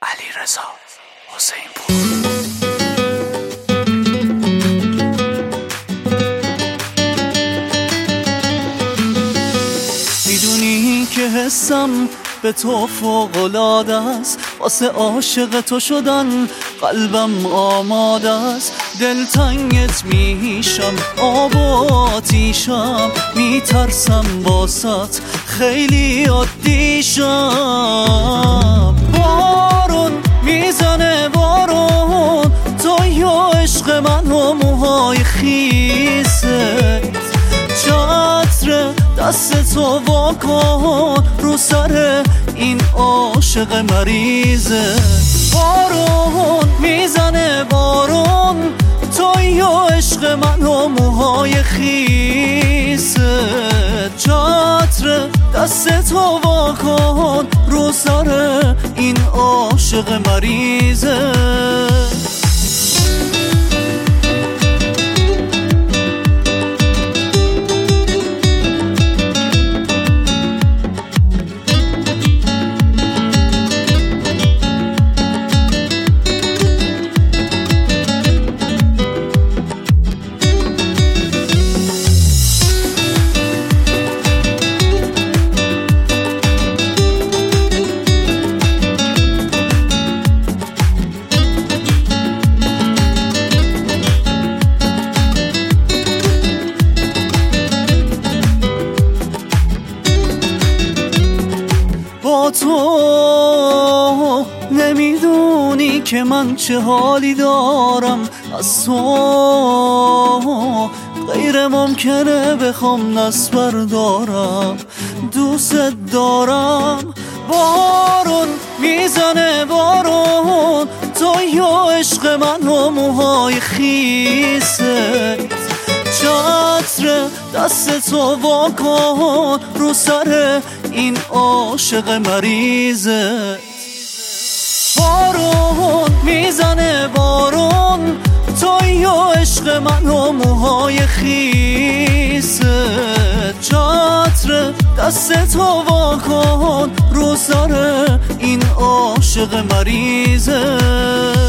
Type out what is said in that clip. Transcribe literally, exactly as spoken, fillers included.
علیرضا حسین‌پور. میدونی که حسم به تو فوق‌العاده است، واسه عاشق تو شدن قلبم آماده است. دلتنگت میشم، آب و آتیشم، میترسم باست خیلی عادی شم. بارون میزنه بارون، تو یا عشق من و موهای خیسه. چتر دست تو واکن رو سر این عاشق مریضه. بارون میزنه بارون، تو یا عشق من و موهای خیسه. چتر دست تو واکن رو سر این عاشق مریضه. با تو نمیدونی که من چه حالی دارم، از تو غیر ممکنه بخوام دست بردارم. دوست دارم. بارون میزنه بارون، تو یا عشق من و موهای خیسه. چتر دست تو واکن رو سر این عاشق مریضه. بارون میزنه بارون، تو یا عشق من و موهای خیسه. چتر دست تو واکن رو سر این عاشق مریضه.